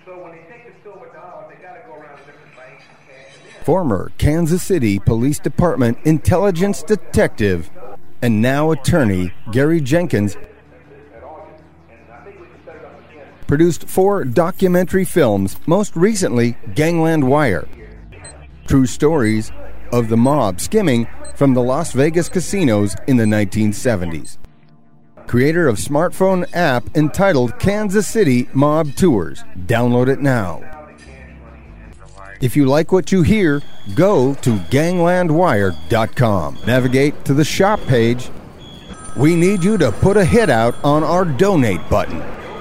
Former Kansas City Police Department intelligence detective and now attorney Gary Jenkins produced 4 documentary films, most recently Gangland Wire. True stories of the mob skimming from the Las Vegas casinos in the 1970s. Creator of smartphone app entitled Kansas City Mob Tours. Download it now. If you like what you hear, go to ganglandwire.com. Navigate to the shop page. We need you to put a hit out on our donate button.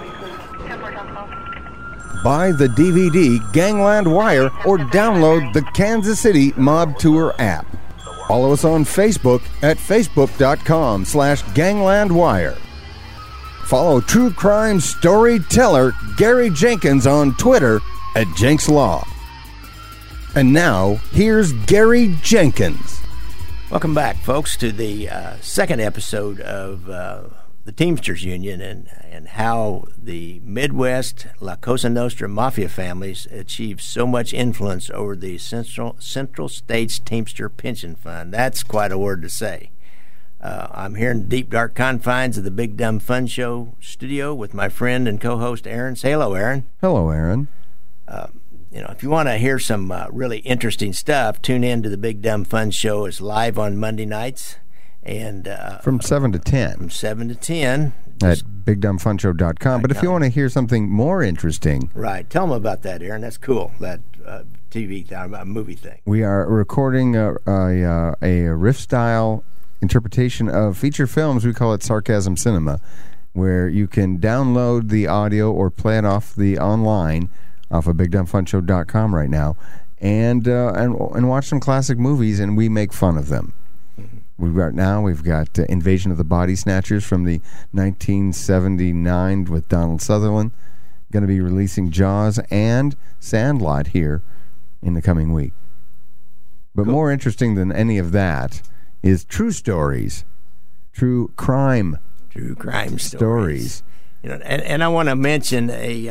Buy the DVD Gangland Wire or download the Kansas City Mob Tour app. Follow us on Facebook at facebook.com/ganglandwire. Follow true crime storyteller Gary Jenkins on Twitter at Jenks Law. And now, here's Gary Jenkins. Welcome back, folks, to the second episode of the Teamsters Union and how the Midwest La Cosa Nostra Mafia families achieved so much influence over the Central States Teamster Pension Fund. That's quite a word to say. I'm here in the deep, dark confines of the Big Dumb Fun Show studio with my friend and co-host Aaron. Say hello, Aaron. Hello, Aaron. If you want to hear some really interesting stuff, tune in to the Big Dumb Fun Show. It's live on Monday nights. And from 7 to 10. From 7 to 10. At BigDumbFunShow.com. But if you want to hear something more interesting. Right. Tell them about that, Aaron. That's cool, that movie thing. We are recording a riff-style interpretation of feature films. We call it Sarcasm Cinema, where you can download the audio or play it off the online off of BigDumbFunShow.com right now and watch some classic movies, and we make fun of them. We've got Invasion of the Body Snatchers from the 1979 with Donald Sutherland. Going to be releasing Jaws and Sandlot here in the coming week. But cool. More interesting than any of that is true stories, true crime stories. And I want to mention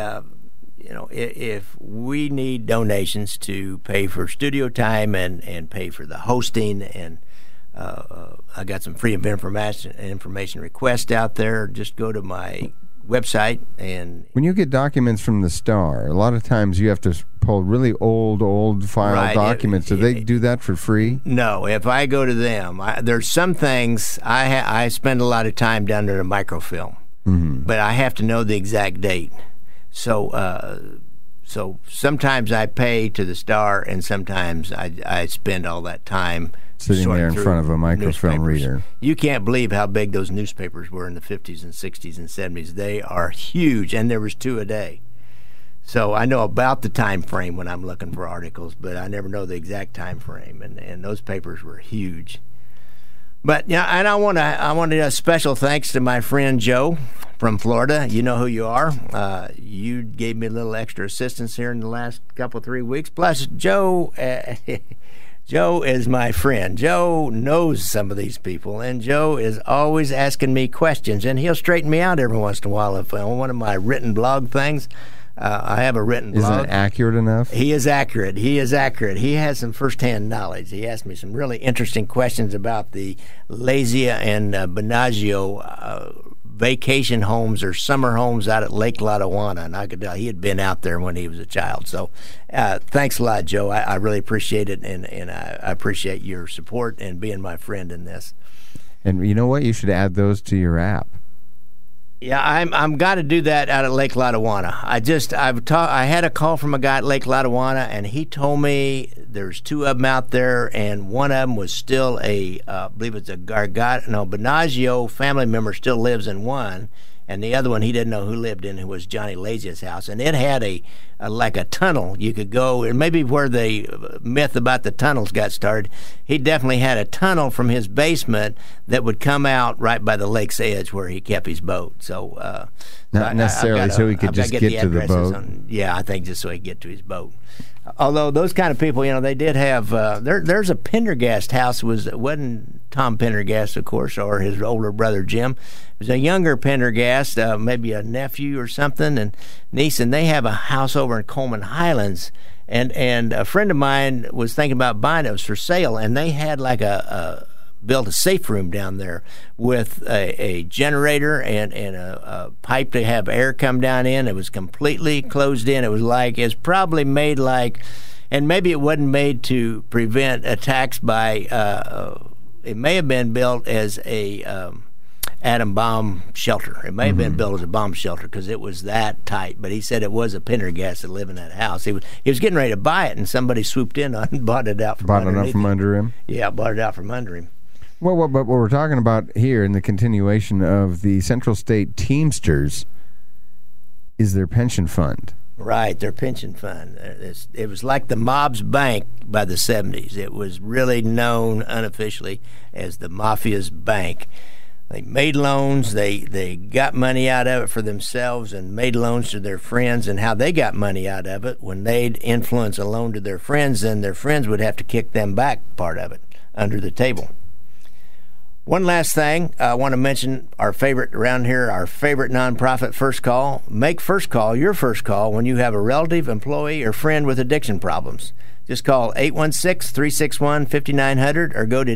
if we need donations to pay for studio time and pay for the hosting and I got some free information requests out there. Just go to my website. And when you get documents from the Star, a lot of times you have to pull really old file documents. Do they do that for free? No. If I go to them, there's some things I spend a lot of time down there to microfilm, but I have to know the exact date. So sometimes I pay to the Star, and sometimes I spend all that time sitting there in front of a microfilm reader. You can't believe how big those newspapers were in the 50s and 60s and 70s. They are huge, and there was 2 a day. So I know about the time frame when I'm looking for articles, but I never know the exact time frame, and those papers were huge. But and I want a special thanks to my friend Joe from Florida. You know who you are. You gave me a little extra assistance here in the last 3 weeks. Plus, Joe is my friend. Joe knows some of these people, and Joe is always asking me questions, and he'll straighten me out every once in a while. If on one of my written blog things, I have a written blog. Isn't it accurate enough? He is accurate. He has some first-hand knowledge. He asked me some really interesting questions about the Lazia and Bellagio vacation homes or summer homes out at Lake Lotawana, and I could tell he had been out there when he was a child. So thanks a lot, Joe. I really appreciate it, and I appreciate your support and being my friend in this. And you know what? You should add those to your app. Yeah, I'm got to do that out at Lake Lotawana. I had a call from a guy at Lake Lotawana, and he told me there's 2 of them out there, and one of them was still I believe it's a Bellagio family member still lives in one, and the other one he didn't know who lived in. It was Johnny Lazia's house, and it had like a tunnel you could go, and maybe where the myth about the tunnels got started. He definitely had a tunnel from his basement that would come out right by the lake's edge where he kept his boat. So not necessarily so he could just get to the boat. I think just so he could get to his boat. Although those kind of people, they did have there's a Pendergast house wasn't Tom Pendergast, of course, or his older brother Jim. It was a younger Pendergast, maybe a nephew or something, and niece, and they have a house over in Coleman Highlands. And a friend of mine was thinking about buying it. It was for sale, and they had like built a safe room down there with a generator and a pipe to have air come down in. It was completely closed in. It was probably made like, and maybe it wasn't made to prevent attacks by, it may have been built as a atom bomb shelter. It may have been built as a bomb shelter because it was that tight. But he said it was a Pendergast that lived in that house. He was getting ready to buy it, and somebody swooped in on and bought it out from under him. Yeah, bought it out from under him. Well, but what we're talking about here in the continuation of the Central State Teamsters is their pension fund. Right, their pension fund. It was like the mob's bank by the 70s. It was really known unofficially as the mafia's bank. They made loans, they got money out of it for themselves and made loans to their friends, and how they got money out of it, when they'd influence a loan to their friends, then their friends would have to kick them back part of it under the table. One last thing, I want to mention our favorite around here, our favorite nonprofit, First Call. Make First Call your first call when you have a relative, employee, or friend with addiction problems. Just call 816-361-5900 or go to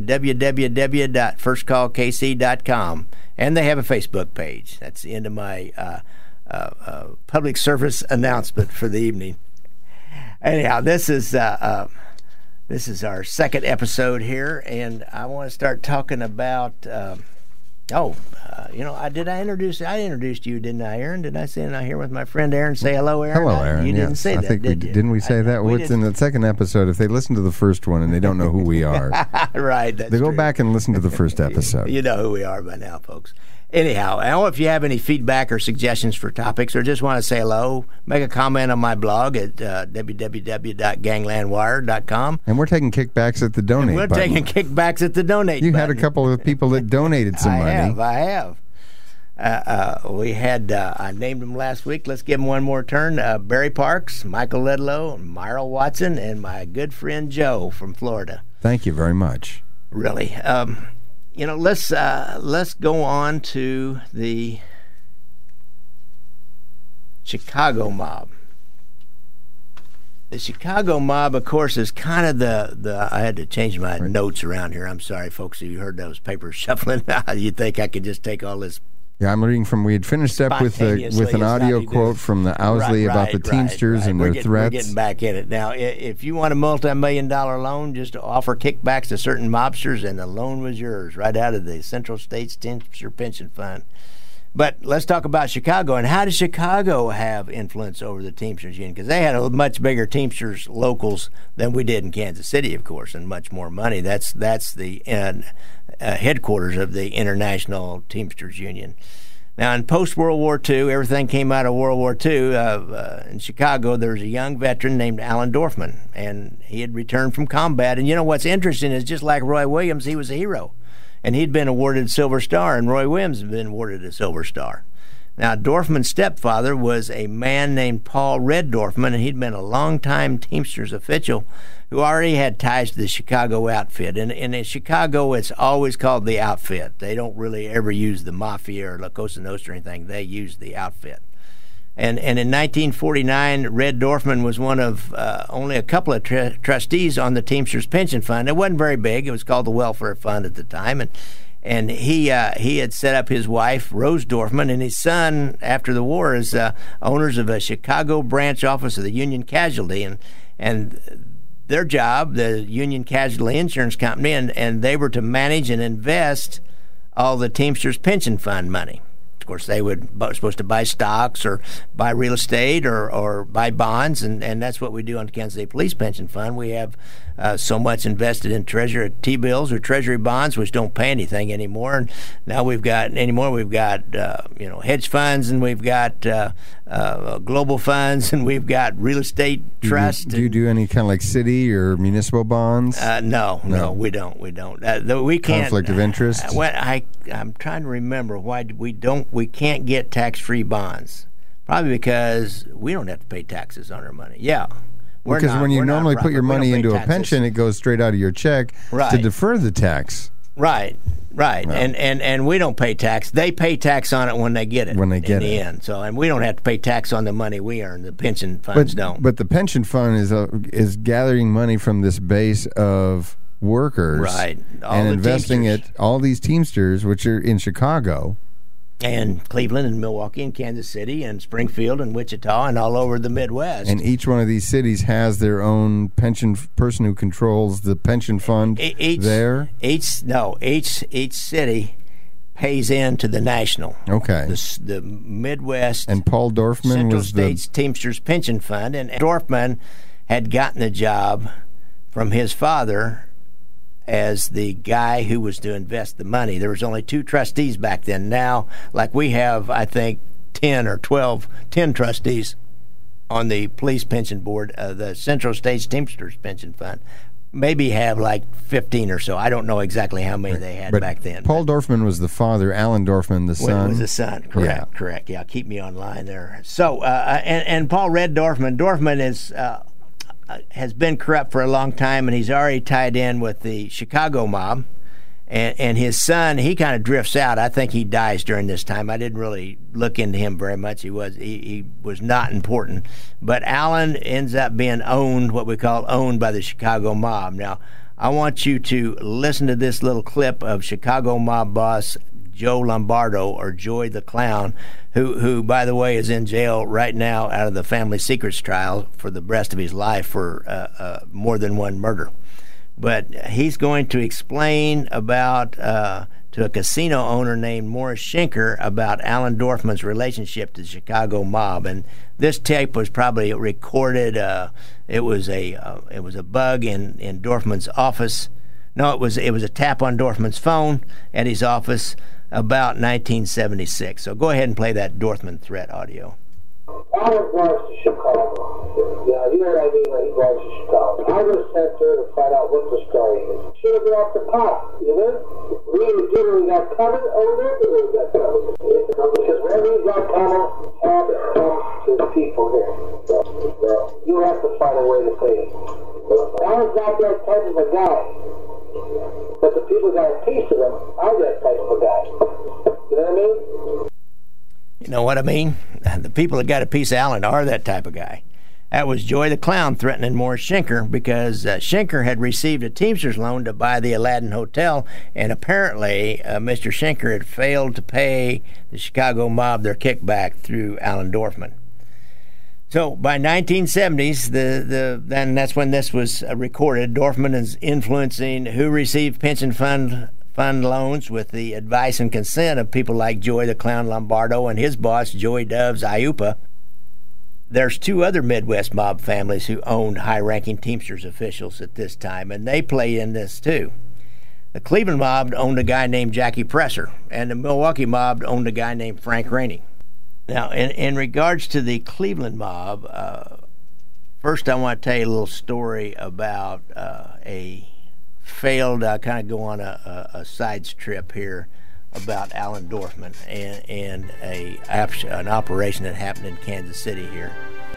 www.firstcallkc.com. And they have a Facebook page. That's the end of my public service announcement for the evening. Anyhow, this is our second episode here, and I want to start talking about. I introduced you, didn't I, Aaron? Did I say I'm here with my friend Aaron? Say hello, Aaron. Hello, Aaron. You didn't say that, did you? Didn't we say that? What's in the second episode? If they listen to the first one and they don't know who we are, right? That's they go true. back and listen to the first episode. You know who we are by now, folks. Anyhow, I don't know if you have any feedback or suggestions for topics, or just want to say hello, make a comment on my blog at www.ganglandwire.com. And we're taking kickbacks at the donate button. Taking kickbacks at the donate You button. had a couple of people that donated some money. I have. We had, I named them last week. Let's give them one more turn. Barry Parks, Michael Ledlow, Myral Watson, and my good friend Joe from Florida. Thank you very much. Really. Let's go on to the Chicago mob. The Chicago mob, of course, is kind of the I had to change my notes around here. I'm sorry, folks, if you heard those papers shuffling. You'd think I could just take all this. Yeah, I'm reading from, we had finished up with an audio quote from the Owsley about the Teamsters and their threats. We're getting back in it. Now, if you want a multi-million-dollar loan, just to offer kickbacks to certain mobsters, and the loan was yours right out of the Central States Teamster Pension Fund. But let's talk about Chicago, and how does Chicago have influence over the Teamsters Union? Because they had a much bigger Teamsters locals than we did in Kansas City, of course, and much more money. That's the headquarters of the International Teamsters Union. Now, in post-World War II, everything came out of World War II. In Chicago, there was a young veteran named Alan Dorfman, and he had returned from combat. And you know what's interesting is, just like Roy Williams, he was a hero. And he'd been awarded a Silver Star, and Roy Williams had been awarded a Silver Star. Now, Dorfman's stepfather was a man named Paul Red Dorfman, and he'd been a long-time Teamsters official who already had ties to the Chicago outfit. And in Chicago, it's always called the outfit. They don't really ever use the Mafia or La Cosa Nostra or anything. They use the outfit. And in 1949, Red Dorfman was one of only a couple of trustees on the Teamsters Pension Fund. It wasn't very big. It was called the Welfare Fund at the time. And he had set up his wife, Rose Dorfman, and his son, after the war, as owners of a Chicago branch office of the Union Casualty. And their job, the Union Casualty Insurance Company, and they were to manage and invest all the Teamsters Pension Fund money. Of course, they were supposed to buy stocks or buy real estate or buy bonds, and that's what we do on the Kansas City Police Pension Fund. We have so much invested in Treasury T-bills or Treasury bonds, which don't pay anything anymore. And now we've got hedge funds, and we've got global funds, and we've got real estate trusts. Do you do any kind of like city or municipal bonds? No, we don't. We can't. Conflict of interest? I'm trying to remember why we can't get tax-free bonds. Probably because we don't have to pay taxes on our money. Yeah. Because when you normally put your money into a pension, it goes straight out of your check to defer the tax. Right. Right, Well, and we don't pay tax. They pay tax on it when they get it. When they get in the it. end. So, and we don't have to pay tax on the money we earn. The pension funds don't. But the pension fund is gathering money from this base of workers, Right. All and the investing Teamsters. all these Teamsters, which are in Chicago. And Cleveland and Milwaukee and Kansas City and Springfield and Wichita and all over the Midwest. And each one of these cities has their own pension person who controls the pension fund there. Each city pays into the national. Okay. The Midwest And Paul Dorfman Central was States Teamsters Pension Fund, and Dorfman had gotten the job from his father as the guy who was to invest the money. There was only 2 trustees back then. Now, like we have, I think, 10 trustees on the police pension board, the Central States Teamsters Pension Fund. Maybe have like 15 or so. I don't know exactly how many they had But back then. Paul Dorfman was the father, Alan Dorfman the son. Was the son, correct. Yeah, keep me online there. So, and Paul Red Dorfman. Dorfman has been corrupt for a long time, and he's already tied in with the Chicago mob. And his son, he kind of drifts out. I think he dies during this time. I didn't really look into him very much. He was not important. But Alan ends up being owned by the Chicago mob. Now, I want you to listen to this little clip of Chicago mob boss Joe Lombardo, or Joey the Clown, who, by the way, is in jail right now out of the family secrets trial for the rest of his life for more than one murder. But he's going to explain about to a casino owner named Morris Schenker about Alan Dorfman's relationship to the Chicago mob. And this tape was probably recorded. It was a bug in Dorfman's office. No, it was a tap on Dorfman's phone at his office about 1976. So go ahead and play that Dorfman threat audio. Alan drives to Chicago. Yeah, you know what I mean when he drives to Chicago. I was sent there to find out what the story is. Should have been off the pot, you know? We either did what we got coming, or we didn't do what we got coming. Because whatever we got coming, have it come to the people here. So, you have to find a way to say it. Alan's not that type of a guy. But the people got a piece of him, I'm that type of a guy. You know what I mean? You know what I mean? The people that got a piece of Allen are that type of guy. That was Joy the Clown threatening Morris Schenker because Schenker had received a Teamsters loan to buy the Aladdin Hotel, and apparently Mr. Schenker had failed to pay the Chicago mob their kickback through Alan Dorfman. So by 1970s, then that's when this was recorded. Dorfman is influencing who received pension fund loans with the advice and consent of people like Joey the Clown Lombardo and his boss, Joey Doves Iupa. There's 2 other Midwest mob families who owned high-ranking Teamsters officials at this time, and they play in this too. The Cleveland mob owned a guy named Jackie Presser, and the Milwaukee mob owned a guy named Frank Rainey. Now, in regards to the Cleveland mob, first I want to tell you a little story about a failed, kind of go on a side trip here about Alan Dorfman and an operation that happened in Kansas City here.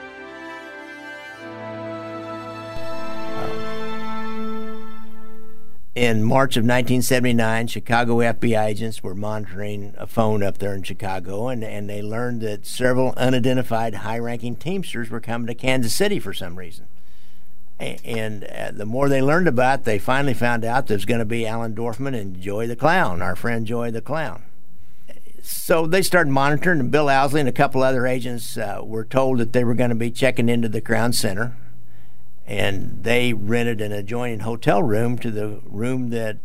In March of 1979, Chicago FBI agents were monitoring a phone up there in Chicago, and they learned that several unidentified high-ranking Teamsters were coming to Kansas City for some reason. And the more they learned about it, they finally found out there's going to be Alan Dorfman and Joey the Clown, our friend Joey the Clown. So they started monitoring, and Bill Owsley and a couple other agents were told that they were going to be checking into the Crown Center. And they rented an adjoining hotel room to the room that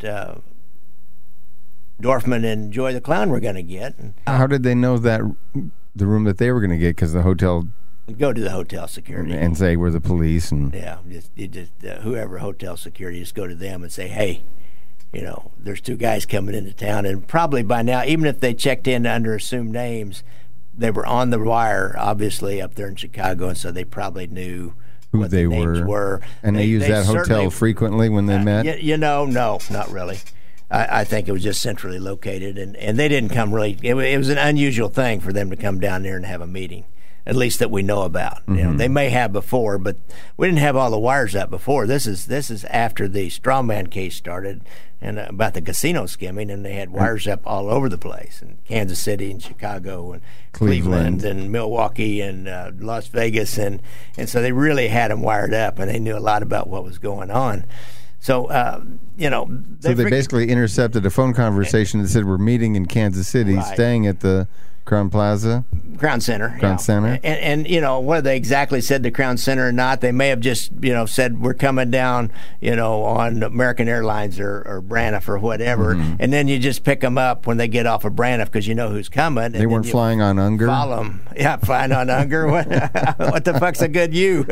Dorfman and Joy the Clown were going to get. And How did they know that the room that they were going to get? Because the hotel go to the hotel security and say we're the police, and yeah, just whoever hotel security, just go to them and say, hey, you know, there's 2 guys coming into town, and probably by now, even if they checked in under assumed names, they were on the wire, obviously up there in Chicago, and so they probably knew who what they the names were. And they used that hotel frequently when they met? No, not really. I think it was just centrally located, and they didn't come really. It was an unusual thing for them to come down there and have a meeting. at least that we know about. You know, they may have before, but we didn't have all the wires up before. This is after the strawman case started, and about the casino skimming, and they had wires up all over the place, in Kansas City and Chicago and Cleveland and Milwaukee and Las Vegas, and so they really had them wired up, and they knew a lot about what was going on. So, you know, they basically intercepted a phone conversation that said we're meeting in Kansas City, staying at the Crown Plaza? Crown Center. Crown Center. And, you know, whether they exactly said the Crown Center or not, they may have just, you know, said we're coming down, you know, on American Airlines or Braniff or whatever. And then you just pick them up when they get off of Braniff because you know who's coming. And they weren't flying on Unger? Follow them. Yeah, flying on Unger. What the fuck's a good U?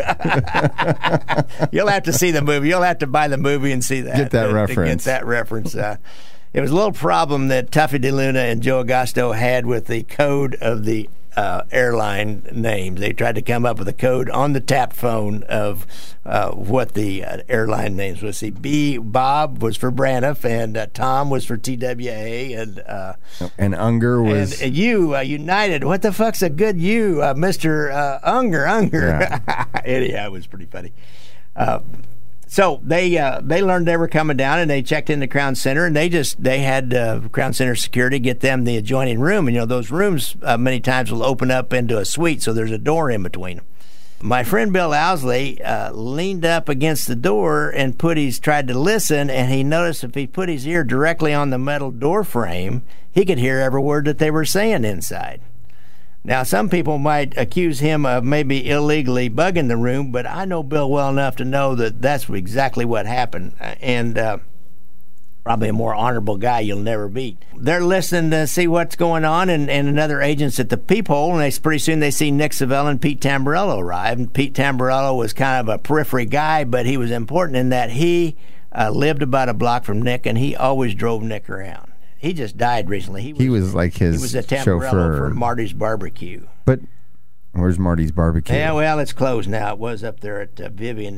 You'll have to see the movie. You'll have to buy the movie and see that. Get that reference. Get that reference. It was a little problem that Tuffy DeLuna and Joe Agosto had with the code of the airline names. They tried to come up with a code on the tap phone of what the airline names was. See, Bob was for Braniff, and Tom was for TWA, and Unger was... And United. What the fuck's a good U? Mr. Unger. Yeah. Anyhow, it was pretty funny. So they learned they were coming down, and they checked in the Crown Center, and they had Crown Center security get them the adjoining room. And, you know, those rooms many times will open up into a suite, so there's a door in between them. My friend Bill Owsley leaned up against the door and tried to listen, and he noticed if he put his ear directly on the metal door frame, he could hear every word that they were saying inside. Now, some people might accuse him of maybe illegally bugging the room, but I know Bill well enough to know that that's exactly what happened, and probably a more honorable guy you'll never beat. They're listening to see what's going on, and another agent's at the peephole, and pretty soon they see Nick Savella and Pete Tamburello arrive. And Pete Tamburello was kind of a periphery guy, but he was important in that he lived about a block from Nick, and he always drove Nick around. He just died recently. He was like his He was a Tamburello chauffeur for Marty's Barbecue. But where's Marty's Barbecue? Yeah, well, it's closed now. It was up there at Vivian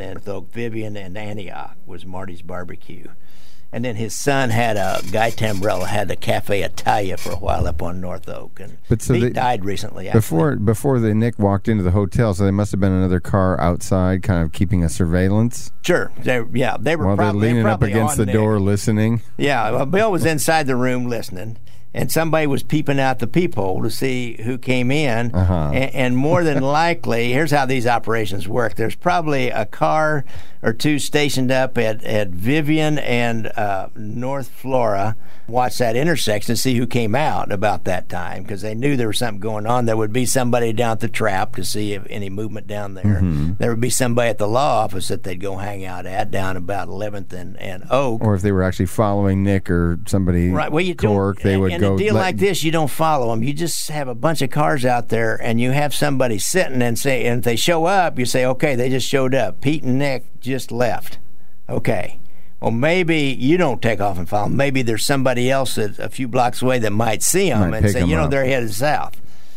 and Antioch was Marty's Barbecue. And then his son had Guy Tamburello had the Cafe Italia for a while up on North Oak. And he died recently. Before Nick walked into the hotel, so there must have been another car outside kind of keeping a surveillance. Sure. They were While probably they're leaning up against the door listening. Yeah, well, Bill was inside the room listening. And somebody was peeping out the peephole to see who came in. And more than likely, here's how these operations work. There's probably a car or two stationed up at Vivian and North Flora. Watch that intersection to see who came out about that time, because they knew there was something going on. There would be somebody down at the trap to see if any movement down there. There would be somebody at the law office that they'd go hang out at down about 11th and Oak. Or if they were actually following Nick or somebody, right. Well, they would go. In a deal like this, you don't follow them. You just have a bunch of cars out there, and you have somebody sitting and if they show up, you say, okay, they just showed up. Pete and Nick just left. Okay. Well, maybe you don't take off and follow them. Maybe there's somebody else a few blocks away that might see them and say, they're headed south.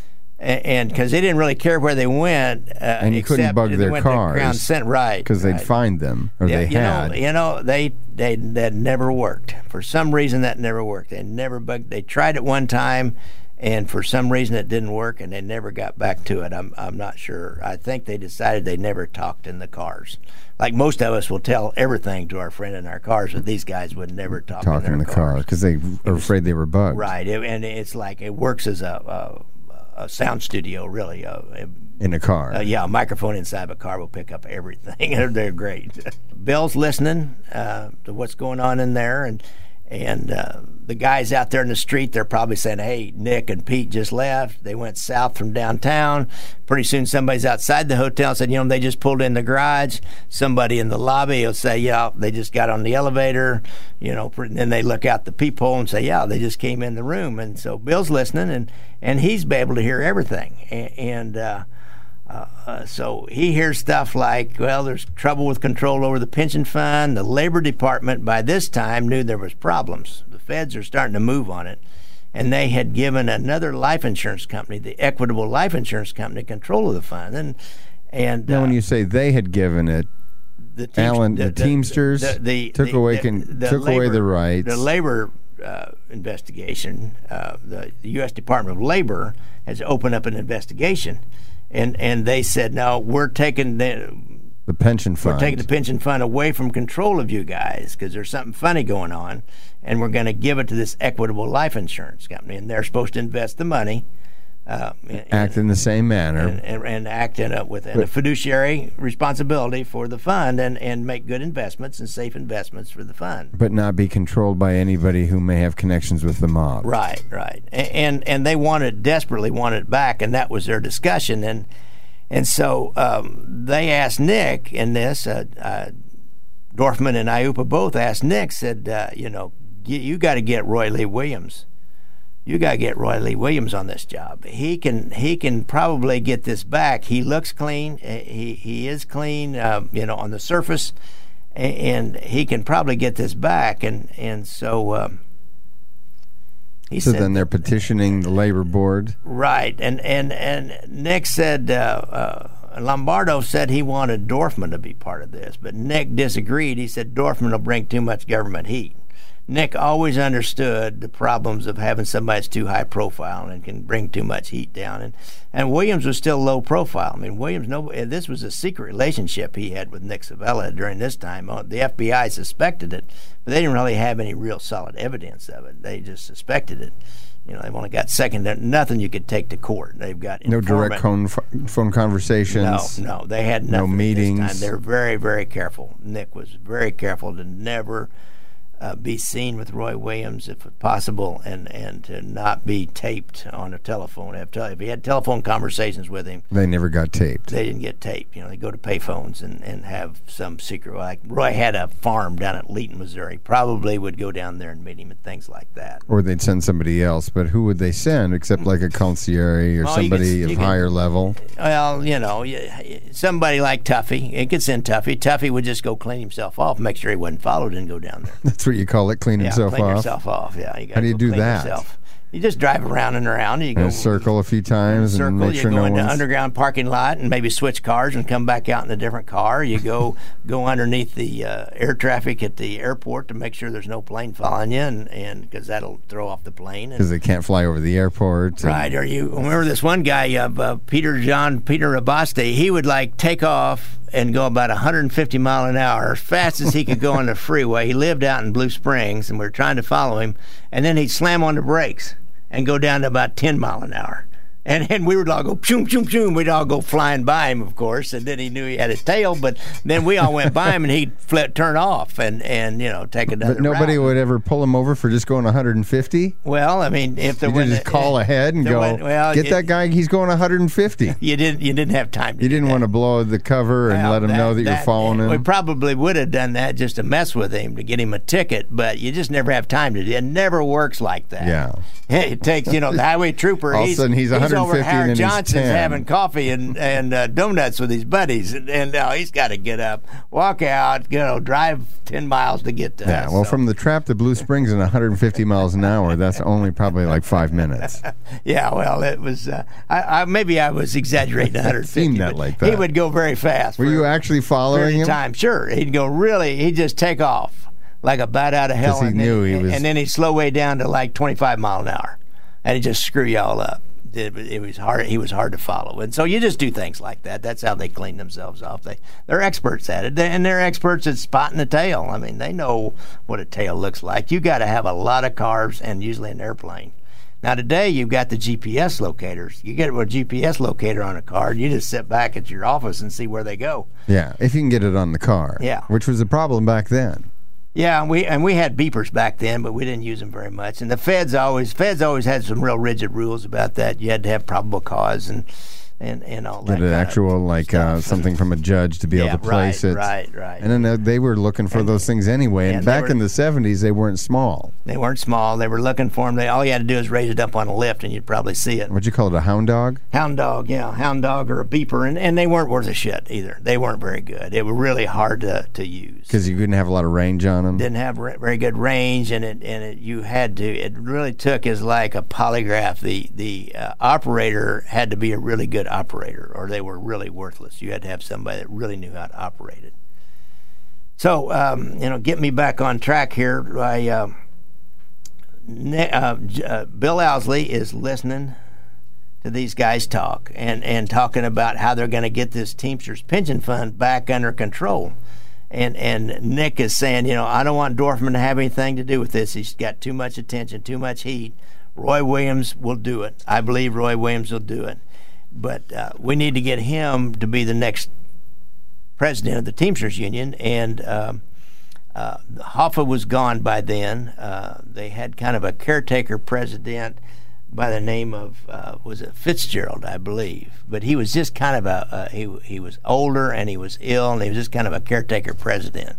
And because they didn't really care where they went. And you couldn't bug their cars. Right. Because they'd find them, or they had. That never worked. For some reason, that never worked. They never bugged. They tried it one time, and for some reason it didn't work, and they never got back to it. I'm not sure. I think they decided they never talked in the cars. Like most of us will tell everything to our friend in our cars, but these guys would never talk in the car because they are afraid they were bugged. Right, and it's like it works as a sound studio, really. In a car. A microphone inside a car will pick up everything. They're great. Bill's listening to what's going on in there, and the guys out there in the street, they're probably saying, hey, Nick and Pete just left. They went south from downtown. Pretty soon somebody's outside the hotel and said, they just pulled in the garage. Somebody in the lobby will say, yeah, they just got on the elevator. And then they look out the peephole and say, yeah, they just came in the room. And so Bill's listening, and he's able to hear everything. So he hears stuff like, well, there's trouble with control over the pension fund. The Labor Department by this time knew there was problems. The feds are starting to move on it. And they had given another life insurance company, the Equitable Life Insurance Company, control of the fund. And now when you say they had given it, the Teamsters took away the rights. The labor investigation, the U.S. Department of Labor has opened up an investigation. and they said, no, we're taking the pension fund. We're taking the pension fund away from control of you guys because there's something funny going on, and we're going to give it to this Equitable Life Insurance Company, and they're supposed to invest the money. Act in the same manner. And act with a fiduciary responsibility for the fund and make good investments and safe investments for the fund. But not be controlled by anybody who may have connections with the mob. Right. And they desperately wanted it back, and that was their discussion. And so they asked Nick in this, Dorfman and Iupa both asked Nick, said, you got to get Roy Lee Williams. You got to get Roy Lee Williams on this job. He can probably get this back. He looks clean. He is clean, on the surface, and he can probably get this back. And so he said. So then they're petitioning the labor board, right? And Nick said Lombardo said he wanted Dorfman to be part of this, but Nick disagreed. He said Dorfman will bring too much government heat. Nick always understood the problems of having somebody that's too high profile and can bring too much heat down. And Williams was still low profile. I mean, this was a secret relationship he had with Nick Savella during this time. The FBI suspected it, but they didn't really have any real solid evidence of it. They just suspected it. They've only got nothing you could take to court. They've got no direct phone conversations. No, they had nothing. No meetings. This time. They're very, very careful. Nick was very careful to never be seen with Roy Williams if possible, and to not be taped on a telephone. If he had telephone conversations with him, they never got taped. They didn't get taped. They go to payphones and have some secret. Like Roy had a farm down at Leeton, Missouri. Probably would go down there and meet him and things like that. Or they'd send somebody else. But who would they send except like a concierge or somebody of higher level? Well, somebody like Tuffy. It could send Tuffy. Tuffy would just go clean himself off, make sure he wasn't followed, and go down there. That's what you call it, clean himself off? Clean yourself off, yeah. How do you do that? Yourself. You just drive around and around. You go circle a few times and make sure no one's... You go into underground parking lot and maybe switch cars and come back out in a different car. You go underneath the air traffic at the airport to make sure there's no plane following you, and because that'll throw off the plane. Because they can't fly over the airport. Right. Or you remember this one guy, Peter Rabaste, he would take off and go about 150 mile an hour as fast as he could go on the freeway. He lived out in Blue Springs, and we were trying to follow him, and then he'd slam on the brakes and go down to about 10 mile an hour. And we would all go, choom, choom, choom. We'd all go flying by him, of course, and then he knew he had his tail, but then we all went by him, and he'd turn off and take another But nobody route. Would ever pull him over for just going 150? Well, I mean, if there was... You just call ahead and go, get that guy, he's going 150. You didn't have time to You didn't want to blow the cover and let him know that you're following him? We probably would have done that just to mess with him, to get him a ticket, but you just never have time to do it. It never works like that. Yeah. It takes, the highway trooper, all of a sudden he's 150 over and Howard then Johnson's he's 10. having coffee and donuts with his buddies, and now he's got to get up, walk out, drive 10 miles to get to us. Yeah, well, from the Trap to Blue Springs in 150 miles an hour, that's only probably like 5 minutes. Yeah, well, it was, maybe I was exaggerating 150. Seemed that like that. He would go very fast. Were you actually following him? Time. Sure. He'd just take off like a bat out of hell. Because he knew he was... And then he'd slow way down to 25 mile an hour. And he'd just screw you all up. It was hard. He was hard to follow, and so you just do things like that. That's how they clean themselves off. They're experts at it, and they're experts at spotting a tail. I mean, they know what a tail looks like. You got to have a lot of cars, and usually an airplane. Now today you've got the GPS locators. You get a GPS locator on a car, and you just sit back at your office and see where they go. Yeah, if you can get it on the car. Yeah, which was a problem back then. Yeah, we had beepers back then, but we didn't use them very much. And the feds always had some real rigid rules about that. You had to have probable cause and all that. Get an actual something from a judge to be able to place it. Right. And then they were looking for those things anyway. And back in the 70s, they weren't small. They weren't small. They were looking for them. All you had to do is raise it up on a lift, and you'd probably see it. What'd you call it? A hound dog? Hound dog, yeah, hound dog or a beeper, and they weren't worth a shit either. They weren't very good. They were really hard to use because you couldn't have a lot of range on them. Didn't have very good range, and you had to. It really took as like a polygraph. The operator had to be a really good operator, or they were really worthless. You had to have somebody that really knew how to operate it. So, get me back on track here. Bill Owsley is listening to these guys talk and talking about how they're going to get this Teamsters pension fund back under control. And Nick is saying, I don't want Dorfman to have anything to do with this. He's got too much attention, too much heat. Roy Williams will do it. I believe Roy Williams will do it. But we need to get him to be the next president of the Teamsters Union. And Hoffa was gone by then. They had kind of a caretaker president by the name of, was it Fitzgerald, I believe. But he was just kind of he was older and he was ill, and he was just kind of a caretaker president.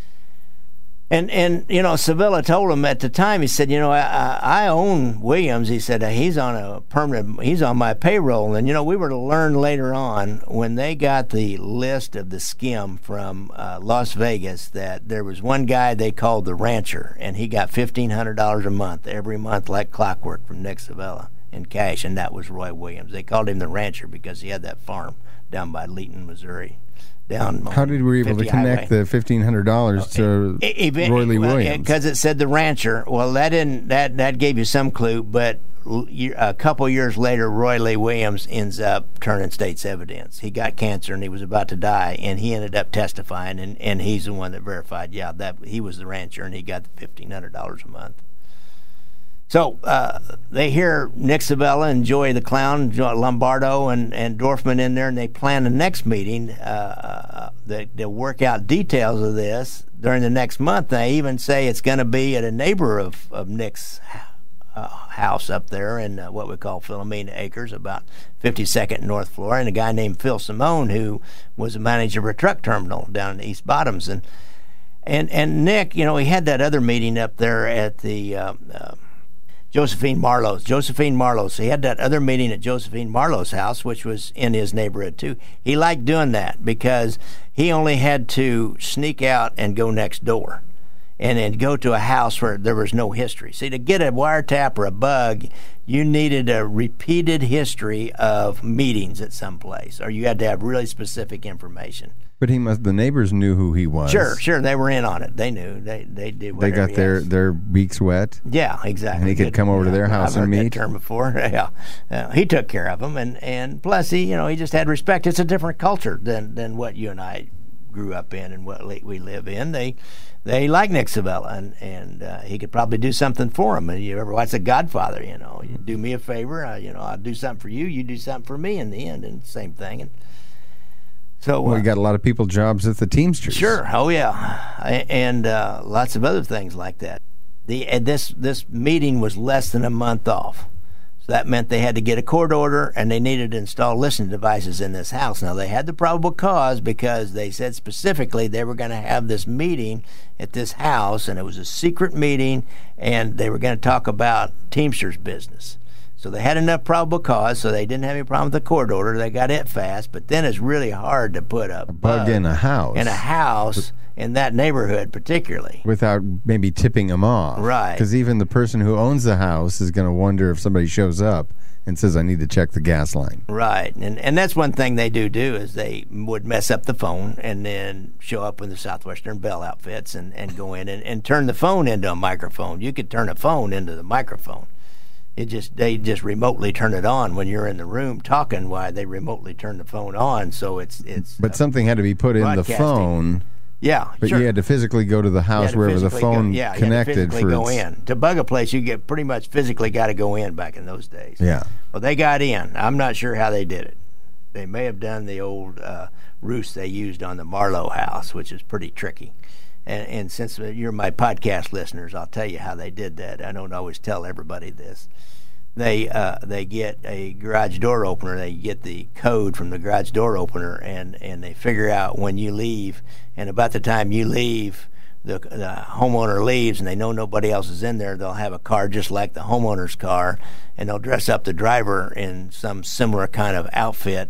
And Sevilla told him at the time, he said, I own Williams. He said, he's on my payroll. And, we were to learn later on when they got the list of the skim from Las Vegas that there was one guy they called the rancher, and he got $1,500 a month, every month like clockwork from Nick Sevilla in cash, and that was Roy Williams. They called him the rancher because he had that farm down by Leeton, Missouri. How did we were able to connect the $1,500 to Roy Lee Williams? Because it said the rancher. Well, that gave you some clue, but a couple years later, Roy Lee Williams ends up turning state's evidence. He got cancer and he was about to die, and he ended up testifying, and he's the one that verified, that he was the rancher, and he got the $1,500 a month. So they hear Nick Sevilla and Joey the Clown, Lombardo and Dorfman in there, and they plan the next meeting. They'll work out details of this during the next month. They even say it's going to be at a neighbor of Nick's house up there in what we call Philomena Acres, about 52nd North Florida, and a guy named Phil Simone, who was a manager of a truck terminal down in East Bottoms. And Nick, he had that other meeting up there at the Josephine Marlowe's. He had that other meeting at Josephine Marlowe's house, which was in his neighborhood too. He liked doing that because he only had to sneak out and go next door and then go to a house where there was no history. See, to get a wiretap or a bug, you needed a repeated history of meetings at some place, or you had to have really specific information. But the neighbors knew who he was. Sure, they were in on it. They knew. They did whatever. They got their beaks wet. Yeah, exactly. And he could come over to their house and meet. I've heard that term before. Yeah, he took care of them, and plus he just had respect. It's a different culture than what you and I grew up in and what we live in. They like Nick Sevilla, and he could probably do something for him. And you ever watch The Godfather? You do me a favor. I'll do something for you. You do something for me in the end, and same thing. And so we got a lot of people jobs at the Teamsters. Sure. Oh yeah, and lots of other things like that. This meeting was less than a month off. So that meant they had to get a court order, and they needed to install listening devices in this house. Now, they had the probable cause because they said specifically they were going to have this meeting at this house, and it was a secret meeting, and they were going to talk about Teamsters business. So they had enough probable cause, so they didn't have any problem with the court order. They got it fast, but then it's really hard to put a bug in a house. In that neighborhood particularly. Without maybe tipping them off. Right. Because even the person who owns the house is going to wonder if somebody shows up and says, I need to check the gas line. Right. And that's one thing they do is they would mess up the phone and then show up in the Southwestern Bell outfits and go in and turn the phone into a microphone. You could turn a phone into the microphone. They just remotely turn it on when you're in the room talking. Why they remotely turn the phone on, so it's. But something had to be put in the phone. Yeah, but sure. You had to physically go to the house wherever the phone connected. You had to go in to bug a place. You pretty much physically got to go in back in those days. Yeah. Well, they got in. I'm not sure how they did it. They may have done the old roost they used on the Marlowe house, which is pretty tricky. And since you're my podcast listeners, I'll tell you how they did that. I don't always tell everybody this. They get a garage door opener. They get the code from the garage door opener, and they figure out when you leave. And about the time you leave, the homeowner leaves, and they know nobody else is in there. They'll have a car just like the homeowner's car, and they'll dress up the driver in some similar kind of outfit.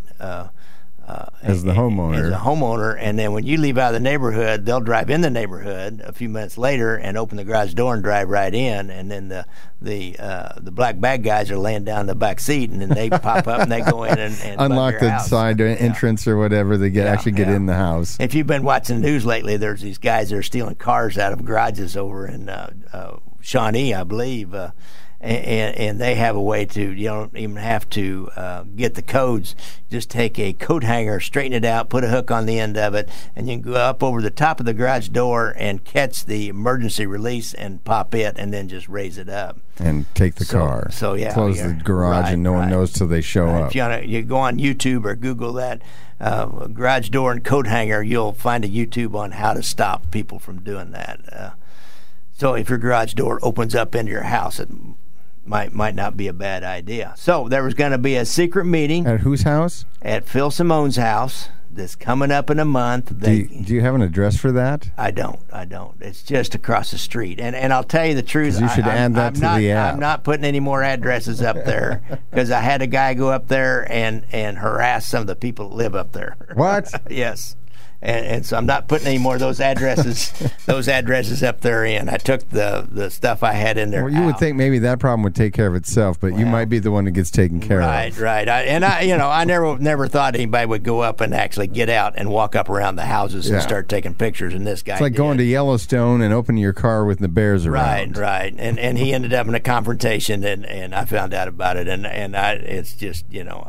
As the homeowner. And then when you leave out of the neighborhood, they'll drive in the neighborhood a few minutes later and open the garage door and drive right in. And then the black bag guys are laying down in the back seat, and then they pop up and they go in and unlock the side entrance or whatever. They get in the house. If you've been watching the news lately, there's these guys that are stealing cars out of garages over in Shawnee, I believe. And they have a way to, you don't even have to get the codes. Just take a coat hanger, straighten it out, put a hook on the end of it, and you can go up over the top of the garage door and catch the emergency release and pop it, and then just raise it up. And take the car. So yeah. Close the garage, and no one knows till they show up. If you go on YouTube or Google that, garage door and coat hanger, you'll find a YouTube on how to stop people from doing that. So if your garage door opens up into your house, it might not be a bad idea. So there was going to be a secret meeting. At whose house? At Phil Simone's house. That's coming up in a month. Do you have an address for that? I don't. It's just across the street. And I'll tell you the truth. You should add that to the app. I'm not putting any more addresses up there because I had a guy go up there and harass some of the people that live up there. What? Yes. And so I'm not putting any more of those addresses up there in. I took the stuff I had in there. Well, you would think maybe that problem would take care of itself, but you might be the one that gets taken care of. Right. I never thought anybody would go up and actually get out and walk up around the houses and start taking pictures. And this guy, it's like going to Yellowstone and opening your car with the bears around. Right. And he ended up in a confrontation, and I found out about it. It's just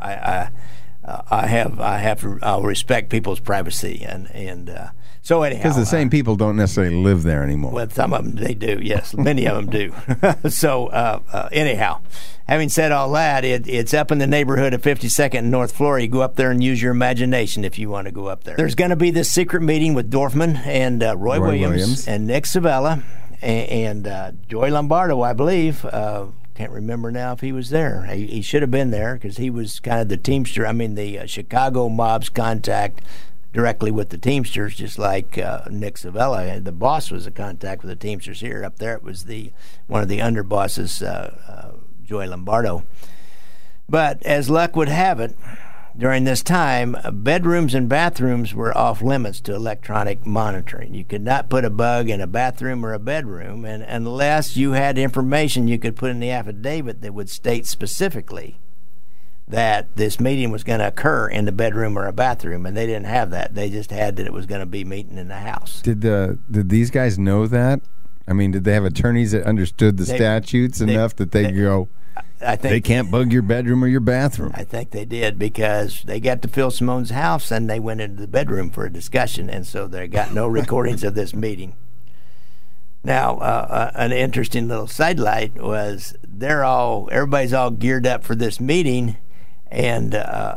I'll respect people's privacy, and so anyhow. Because the same people don't necessarily live there anymore. Well, some of them they do. Yes, many of them do. So anyhow, having said all that, it's up in the neighborhood of 52nd and North Florida. You go up there and use your imagination if you want to go up there. There's going to be this secret meeting with Dorfman and Roy Williams and Nick Savella and Joey Lombardo, I believe. Can't remember now if he was there. He should have been there because he was kind of the Teamster. I mean, the Chicago mob's contact directly with the Teamsters, just like Nick Savella. The boss was a contact with the Teamsters here. Up there, it was one of the underbosses, Joey Lombardo. But as luck would have it, during this time, bedrooms and bathrooms were off limits to electronic monitoring. You could not put a bug in a bathroom or a bedroom, and unless you had information you could put in the affidavit that would state specifically that this meeting was going to occur in the bedroom or a bathroom, and they didn't have that. They just had that it was going to be meeting in the house. Did these guys know that? I mean, did they have attorneys that understood the statutes enough that they go, I think they can't bug your bedroom or your bathroom? I think they did because they got to Phil Simone's house and they went into the bedroom for a discussion, and so they got no recordings of this meeting. Now, an interesting little sidelight was everybody's all geared up for this meeting, and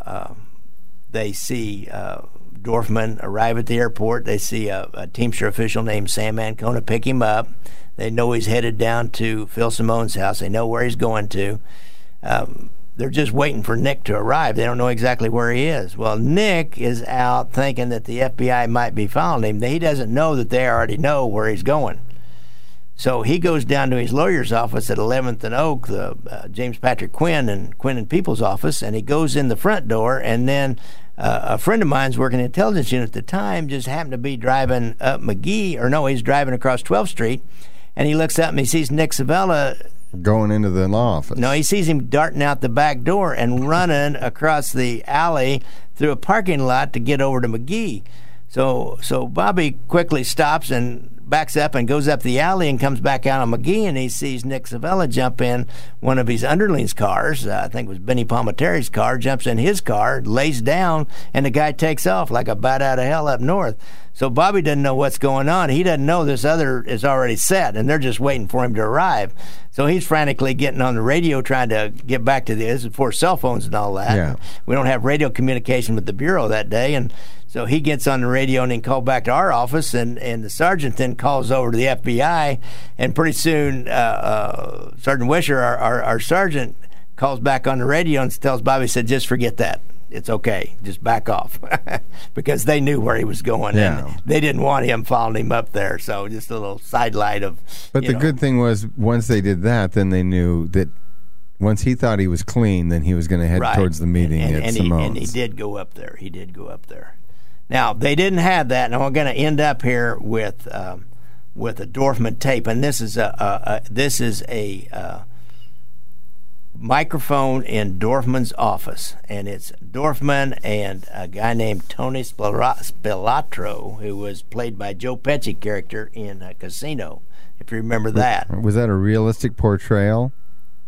they see Dorfman arrive at the airport. They see a Teamster official named Sam Ancona pick him up. They know he's headed down to Phil Simone's house. They know where he's going to. They're just waiting for Nick to arrive. They don't know exactly where he is. Well, Nick is out thinking that the FBI might be following him. He doesn't know that they already know where he's going. So he goes down to his lawyer's office at 11th and Oak, the James Patrick Quinn and People's office, and he goes in the front door, and then a friend of mine's working in the intelligence unit at the time just happened to be driving up he's driving across 12th Street, and he looks up and he sees Nick Savella going into the law office. No, he sees him darting out the back door and running across the alley through a parking lot to get over to McGee. So Bobby quickly stops and backs up and goes up the alley and comes back out on McGee, and he sees Nick Savella jump in one of his underlings' cars. I think it was Benny Palmiteri's car. Jumps in his car, lays down, and the guy takes off like a bat out of hell up north. So Bobby doesn't know what's going on. He doesn't know this other is already set, and they're just waiting for him to arrive. So he's frantically getting on the radio trying to get back to this before cell phones and all that. Yeah. We don't have radio communication with the Bureau that day, and so he gets on the radio and then called back to our office, and the sergeant then calls over to the FBI, and pretty soon Sergeant Wisher, our sergeant, calls back on the radio and tells Bobby, said, just forget that. It's okay. Just back off. Because they knew where he was going, and they didn't want him following him up there. So just a little sidelight of... But the good thing was, once they did that, then they knew that once he thought he was clean, then he was going to head towards the meeting at Simone's. And he did go up there. Now, they didn't have that, and I'm going to end up here with a Dorfman tape, and this is a microphone in Dorfman's office, and it's Dorfman and a guy named Tony Spilatro, who was played by Joe Pesci character in Casino, if you remember that. Was that a realistic portrayal?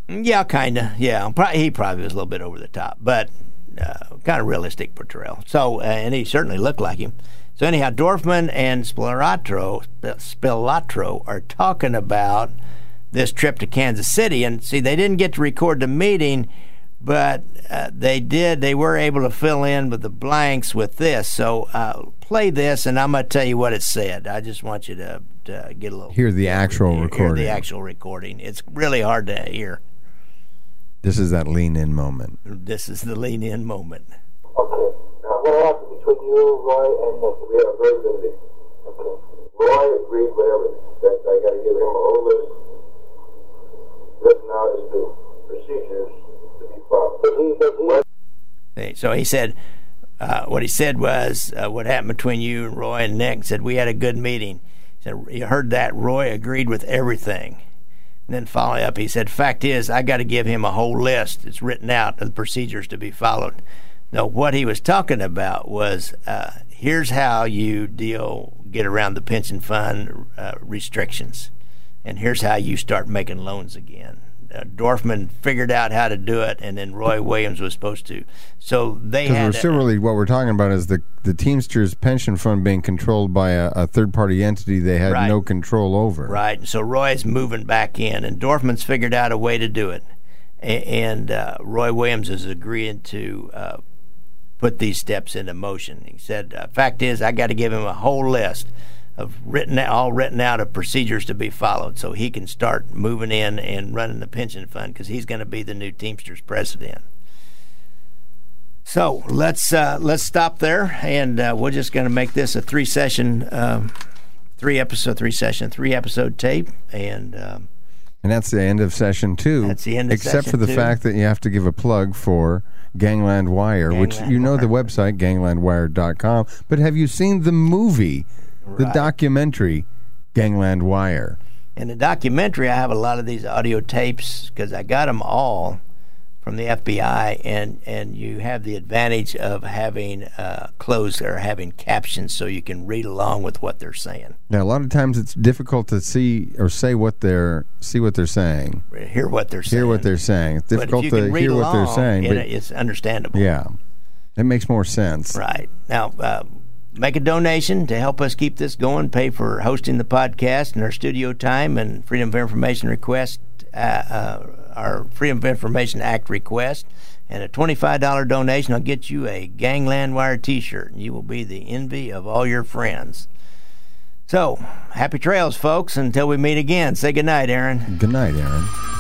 Yeah, kind of. Yeah, he probably was a little bit over the top, but kind of realistic portrayal. So, and he certainly looked like him. So anyhow, Dorfman and Spilatro are talking about this trip to Kansas City, and see, they didn't get to record the meeting, but they were able to fill in with the blanks with this. So play this, and I'm going to tell you what it said. I just want you to get a little hear the actual recording. Hear the actual recording. It's really hard to hear. This is that lean-in moment. This is the lean-in moment. Okay. Now, what happened between you, Roy, and Nick? We are very busy. Okay. Roy agreed with everything. In fact, I got to give him a whole list written out as to procedures to be followed. So he said, what he said was, what happened between you, Roy, and Nick, said, we had a good meeting. He said, you heard that? Roy agreed with everything. And then following up, he said, fact is, I got to give him a whole list. It's written out of the procedures to be followed. No, what he was talking about was, here's how you get around the pension fund restrictions. And here's how you start making loans again. Dorfman figured out how to do it, and then Roy Williams was supposed to. So they had. Because really, what we're talking about is the Teamsters pension fund being controlled by a third-party entity they had no control over. Right. And so Roy's moving back in, and Dorfman's figured out a way to do it. And Roy Williams is agreeing to put these steps into motion. He said, fact is, I got to give him a whole list of written out of procedures to be followed, so he can start moving in and running the pension fund, because he's going to be the new Teamsters president. So let's stop there, and we're just going to make this a three episode tape, and that's the end of session 2. That's the end of except session for the 2. fact that you have to give a plug for Gangland Wire, which you know the website, ganglandwire.com. But have you seen the movie, the documentary, Gangland Wire? In the documentary, I have a lot of these audio tapes because I got them all from the FBI, and you have the advantage of having closed or having captions so you can read along with what they're saying. Now, a lot of times it's difficult to see or say what they're saying. Hear what they're saying. Hear what they're saying. It's difficult to hear along, what they're saying, but it's understandable. Yeah, it makes more sense. Right. Now, make a donation to help us keep this going, pay for hosting the podcast and our studio time and Freedom of Information request, our Freedom of Information Act request. And a $25 donation will get you a Gangland Wire t-shirt, and you will be the envy of all your friends. So, happy trails, folks, until we meet again. Say goodnight, Aaron. Good night, Aaron.